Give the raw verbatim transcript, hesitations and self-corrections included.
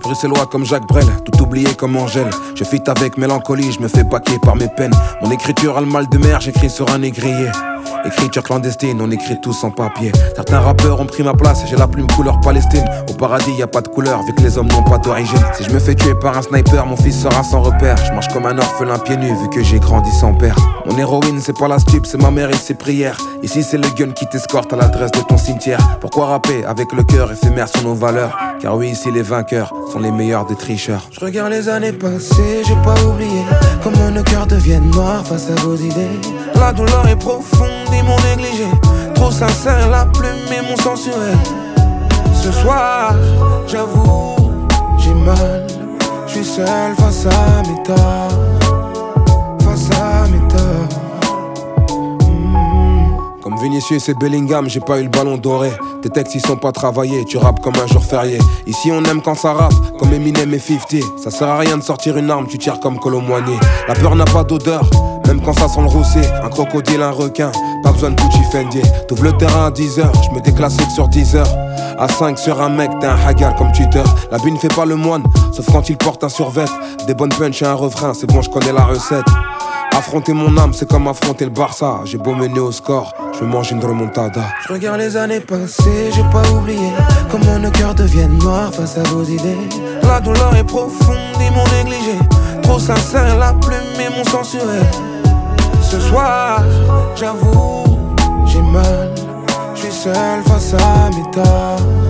bruxellois comme Jacques Brel, tout oublié comme Angèle. Je fit avec mélancolie, je me fais paquer par mes peines. Mon écriture a le mal de mer, j'écris sur un négrier. Écriture clandestine, on écrit tous sans papier. Certains rappeurs ont pris ma place et j'ai la plume couleur Palestine. Au paradis y a pas de couleur vu que les hommes n'ont pas d'origine. Si je me fais tuer par un sniper, mon fils sera sans repère. Je marche comme un orphelin pieds nus vu que j'ai grandi sans père. Mon héroïne c'est pas la stup, c'est ma mère et ses prières. Ici c'est le gun qui t'escorte à l'adresse de ton cimetière. Pourquoi rapper avec le cœur éphémère sur nos valeurs? Car oui ici les vainqueurs sont les meilleurs des tricheurs. Je regarde les années passées, j'ai pas oublié comment nos cœurs deviennent noirs face à vos idées. La douleur est profonde, ils m'ont négligé. Trop sincère, la plume et mon censuré. Ce soir, j'avoue, j'ai mal. Je suis seul face à mes torts. Face à mes torts. mmh. Comme Vinicius et Bellingham, j'ai pas eu le ballon doré. Tes textes ils sont pas travaillés, tu rappes comme un jour férié. Ici on aime quand ça rappe, comme Eminem et cinquante. Ça sert à rien de sortir une arme, tu tires comme Colomboigny. La peur n'a pas d'odeur, même quand ça sent le rousset. Un crocodile, un requin, pas besoin de Gucci Fendi. T'ouvres le terrain à dix heures, je me déclasse sur dix heures. À cinq sur un mec, t'es un hagar comme Twitter. La bune fait pas le moine, sauf quand il porte un survêt. Des bonnes punch et un refrain, c'est bon je connais la recette. Affronter mon âme, c'est comme affronter le Barça. J'ai beau mener au score, je me mange une remontada. Je regarde les années passées, j'ai pas oublié comment nos cœurs deviennent noirs face à vos idées. La douleur est profonde, ils m'ont négligé. Trop sincère, la plume et mon censuré. Ce soir, j'avoue, j'ai mal. Je suis seul face à mes torts.